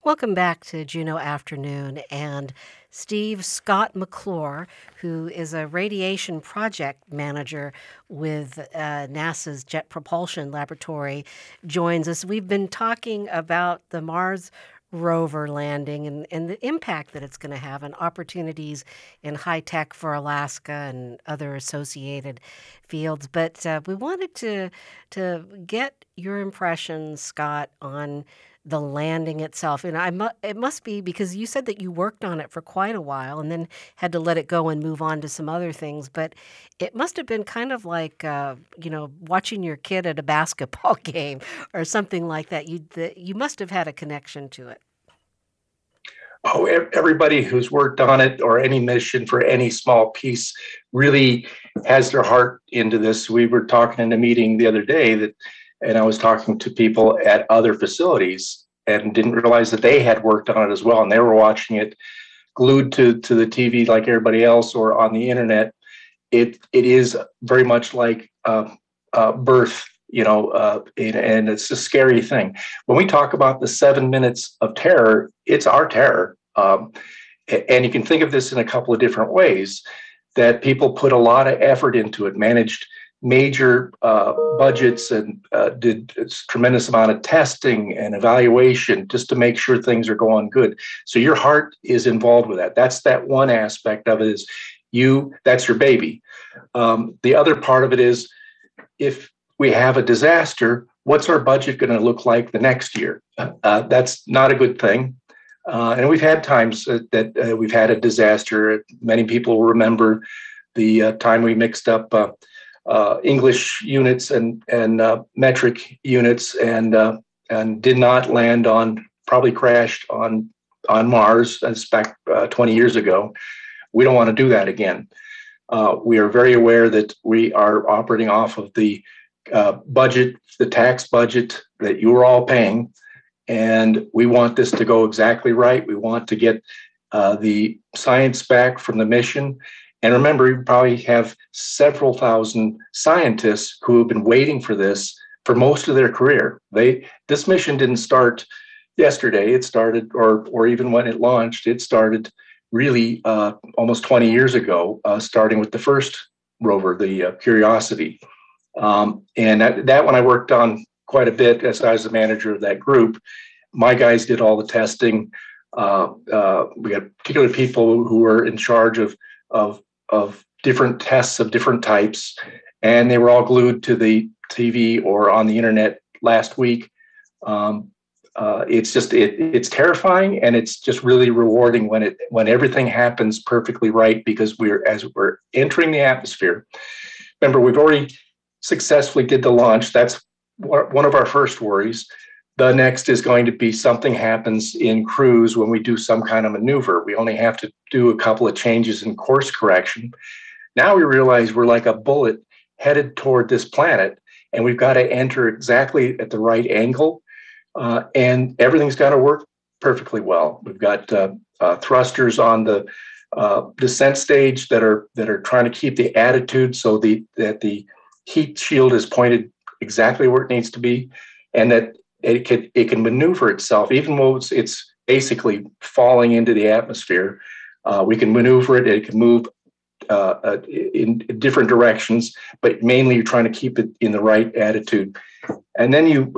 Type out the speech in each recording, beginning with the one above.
Welcome back to Juneau Afternoon. And Steve Scott McClure, who is a radiation project manager with NASA's Jet Propulsion Laboratory, joins us. We've been talking about the Mars rover landing and the impact that it's going to have and opportunities in high tech for Alaska and other associated fields. But we wanted to get your impressions, Scott, on the landing itself. And it must be because you said that you worked on it for quite a while and then had to let it go and move on to some other things. But it must have been kind of like, watching your kid at a basketball game or something like that. You must have had a connection to it. Oh, everybody who's worked on it or any mission for any small piece really has their heart into this. We were talking in a meeting the other day and I was talking to people at other facilities and didn't realize that they had worked on it as well. And they were watching it glued to the TV like everybody else or on the internet. It is very much like birth, and it's a scary thing. When we talk about the 7 minutes of terror, it's our terror. And you can think of this in a couple of different ways, that people put a lot of effort into it, managed major budgets and did a tremendous amount of testing and evaluation just to make sure things are going good. So your heart is involved with that. That's that one aspect of it is that's your baby. The other part of it is if we have a disaster, what's our budget going to look like the next year? That's not a good thing. And we've had times that we've had a disaster. Many people remember the time we mixed up English units and metric units and did not land probably crashed on Mars. That's back 20 years ago. We don't want to do that again. We are very aware that we are operating off of the budget, the tax budget that you are all paying, and we want this to go exactly right. We want to get the science back from the mission. And remember, you probably have several thousand scientists who have been waiting for this for most of their career. This mission didn't start yesterday. It started, or even when it launched, it started really almost 20 years ago, starting with the first rover, the Curiosity. And that one I worked on quite a bit as I was the manager of that group. My guys did all the testing. We had particular people who were in charge of different tests of different types, and they were all glued to the TV or on the internet last week. It's just it's terrifying, and it's just really rewarding when everything happens perfectly right, because as we're entering the atmosphere. Remember, we've already successfully did the launch. That's one of our first worries. The next is going to be something happens in cruise when we do some kind of maneuver. We only have to do a couple of changes in course correction. Now we realize we're like a bullet headed toward this planet, and we've got to enter exactly at the right angle, and everything's got to work perfectly well. We've got thrusters on the descent stage that are trying to keep the attitude so that the heat shield is pointed exactly where it needs to be, and that it can maneuver itself, even though it's basically falling into the atmosphere. We can maneuver it. It can move in different directions, but mainly you're trying to keep it in the right attitude. And then you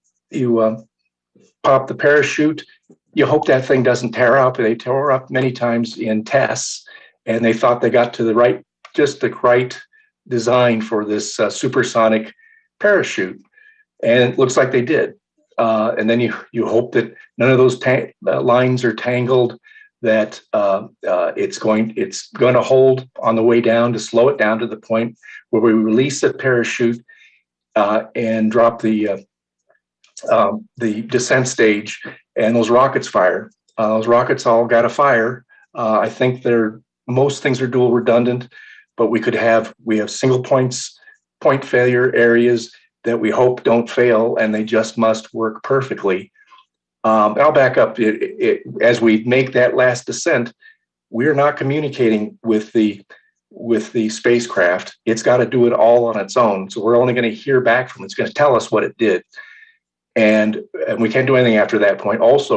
pop the parachute. You hope that thing doesn't tear up. They tore up many times in tests, and they thought they got to the right design for this supersonic parachute, and it looks like they did. And then you hope that none of those lines are tangled, that it's going to hold on the way down to slow it down to the point where we release the parachute and drop the descent stage, and those rockets fire. Those rockets all got to fire. I think most things are dual redundant, but we have single point failure areas that we hope don't fail, and they just must work perfectly. I'll back up. As we make that last descent, we're not communicating with the spacecraft. It's got to do it all on its own. So we're only going to hear back from it. It's going to tell us what it did. And we can't do anything after that point. Also,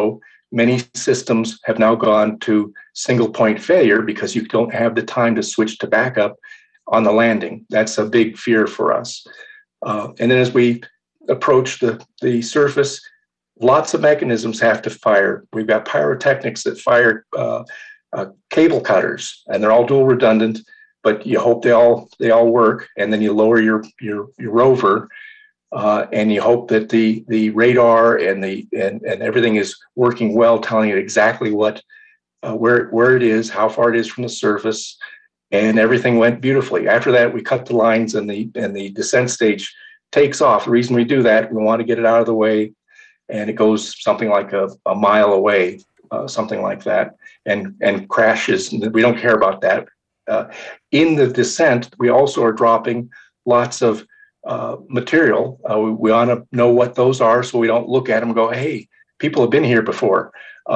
many systems have now gone to single point failure because you don't have the time to switch to backup on the landing. That's a big fear for us. And then as we approach the surface, lots of mechanisms have to fire. We've got pyrotechnics that fire cable cutters, and they're all dual redundant, but you hope they all work. And then you lower your rover, and you hope that the radar and everything is working well, telling it exactly what where it is, how far it is from the surface, and everything went beautifully. After that, we cut the lines, and the descent stage takes off. The reason we do that, we want to get it out of the way, and it goes something like a mile away, something like that, and crashes. We don't care about that. In the descent, we also are dropping lots of material. We want to know what those are, so we don't look at them and go, hey, people have been here before.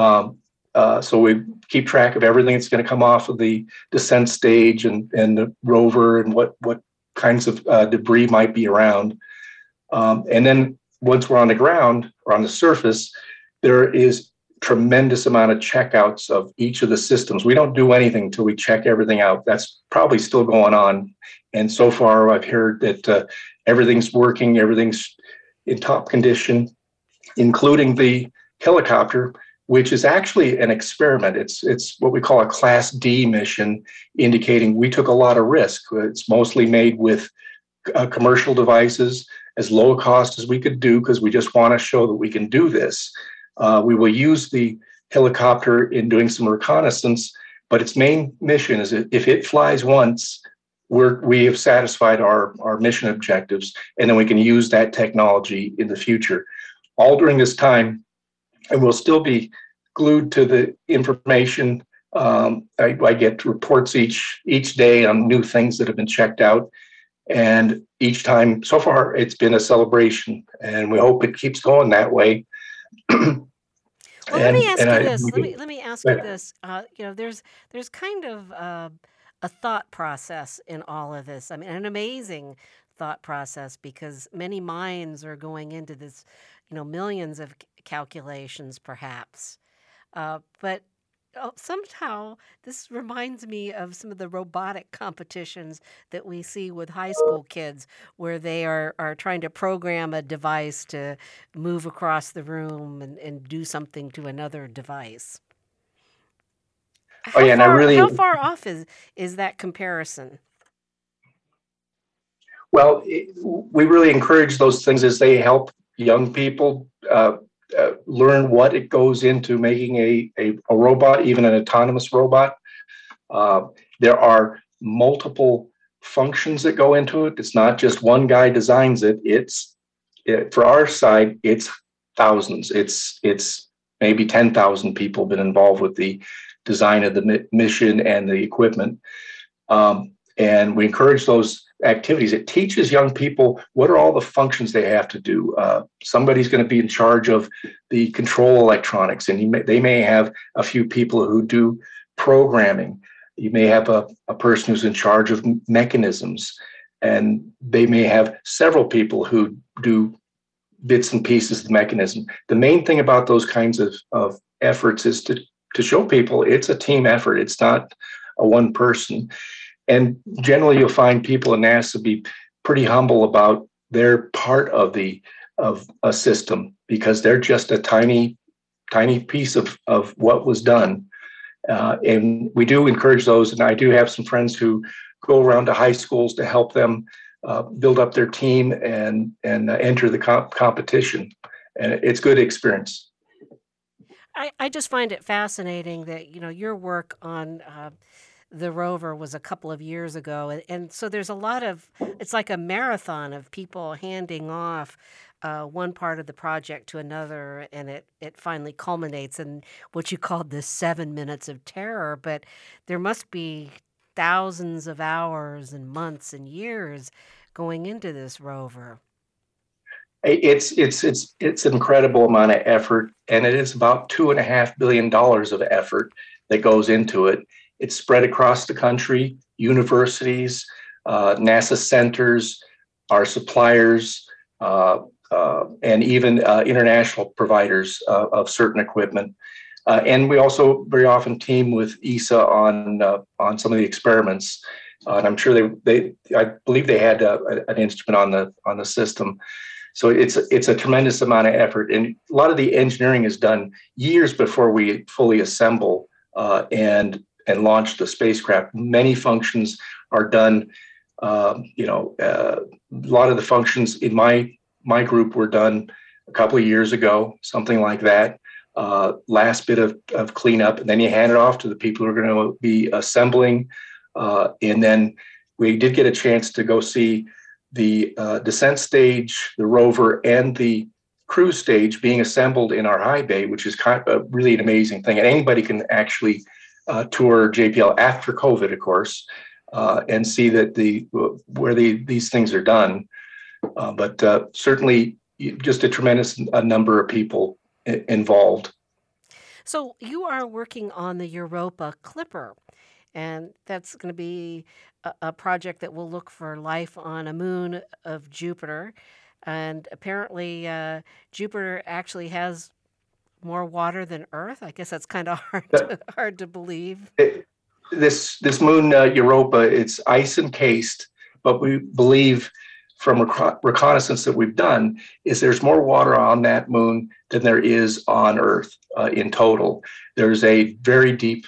So we keep track of everything that's going to come off of the descent stage and the rover, and what kinds of debris might be around. And then once we're on the ground or on the surface, there is tremendous amount of checkouts of each of the systems. We don't do anything until we check everything out. That's probably still going on. And so far, I've heard that everything's working, everything's in top condition, including the helicopter, which is actually an experiment. It's what we call a Class D mission, indicating we took a lot of risk. It's mostly made with commercial devices, as low a cost as we could do, because we just want to show that we can do this. We will use the helicopter in doing some reconnaissance, but its main mission is that if it flies once, we have satisfied our mission objectives, and then we can use that technology in the future. All during this time, and we'll still be glued to the information. I get reports each day on new things that have been checked out. And each time, so far, it's been a celebration, and we hope it keeps going that way. Well, let me ask you this. Let me ask you this. There's kind of a thought process in all of this. I mean, an amazing thought process, because many minds are going into this, millions of calculations perhaps. But somehow this reminds me of some of the robotic competitions that we see with high school kids, where they are trying to program a device to move across the room and do something to another device. How far off is that comparison? Well, we really encourage those things as they help young people learn what it goes into making a robot, even an autonomous robot. There are multiple functions that go into it. It's not just one guy designs it. For our side, it's thousands. It's maybe 10,000 people been involved with the design of the mission and the equipment. And we encourage those activities. It teaches young people what are all the functions they have to do. Somebody's going to be in charge of the control electronics, and they may have a few people who do programming. You may have a person who's in charge of mechanisms, and they may have several people who do bits and pieces of the mechanism. The main thing about those kinds of efforts is to show people it's a team effort. It's not a one person. And generally, you'll find people in NASA be pretty humble about their part of a system, because they're just a tiny piece of what was done. And we do encourage those. And I do have some friends who go around to high schools to help them build up their team and enter the competition. And it's good experience. I just find it fascinating that your work on the rover was a couple of years ago, and so there's a lot of, it's like a marathon of people handing off one part of the project to another, and it finally culminates in what you called the 7 minutes of terror. But there must be thousands of hours and months and years going into this rover. It's an incredible amount of effort, and it is about $2.5 billion of effort that goes into it. It's spread across the country, universities, NASA centers, our suppliers, and even international providers of certain equipment. And we also very often team with ESA on some of the experiments. And I'm sure I believe they had an instrument on the system. So it's a tremendous amount of effort, and a lot of the engineering is done years before we fully assemble and launch the spacecraft. Many functions are done. A lot of the functions in my group were done a couple of years ago, something like that. Last bit of cleanup, and then you hand it off to the people who are going to be assembling. And then we did get a chance to go see the descent stage, the rover, and the cruise stage being assembled in our high bay, which is kind of really an amazing thing. And anybody can actually tour JPL after COVID, of course, and see that these things are done. But certainly, just a tremendous number of people involved. So you are working on the Europa Clipper, and that's going to be a project that will look for life on a moon of Jupiter. And apparently, Jupiter actually has more water than Earth. I guess that's kind of hard to believe. This moon Europa, it's ice encased, but we believe from reconnaissance that we've done is there's more water on that moon than there is on Earth in total. There's a very deep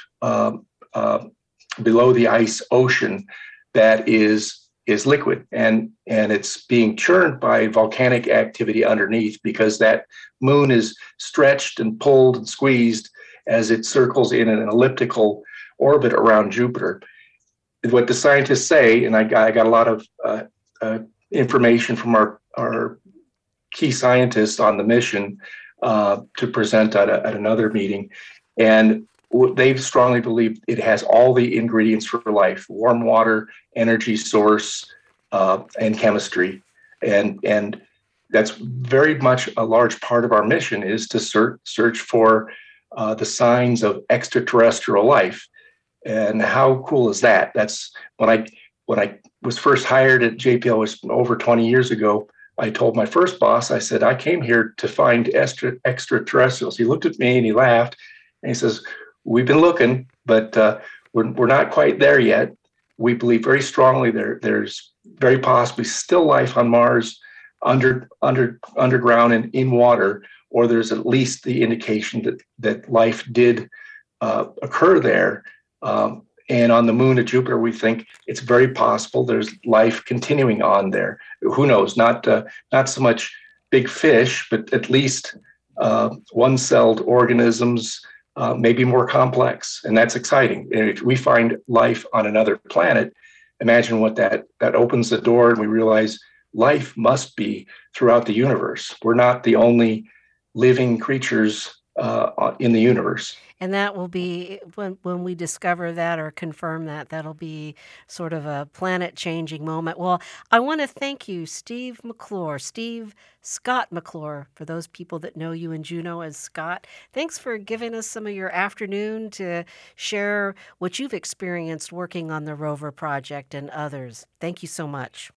below the ice ocean that is liquid, and it's being churned by volcanic activity underneath, because that moon is stretched and pulled and squeezed as it circles in an elliptical orbit around Jupiter. What the scientists say, and I got a lot of information from our key scientists on the mission to present at another meeting, and they strongly believe it has all the ingredients for life: warm water, energy source, and chemistry. And that's very much a large part of our mission, is to search for the signs of extraterrestrial life. And how cool is that? That's when I was first hired at JPL, was over 20 years ago. I told my first boss, I said, I came here to find extraterrestrials. He looked at me and he laughed, and he says, we've been looking, but we're not quite there yet. We believe very strongly there's very possibly still life on Mars, underground and in water, or there's at least the indication that life did occur there. And on the moon of Jupiter, we think it's very possible there's life continuing on there. Who knows? Not so much big fish, but at least one-celled organisms, maybe more complex, and that's exciting. And if we find life on another planet, imagine what that opens the door, and we realize life must be throughout the universe. We're not the only living creatures in the universe. And that will be, when we discover that or confirm that, that'll be sort of a planet-changing moment. Well, I want to thank you, Steve Scott McClure, for those people that know you in Juneau as Scott. Thanks for giving us some of your afternoon to share what you've experienced working on the rover project and others. Thank you so much.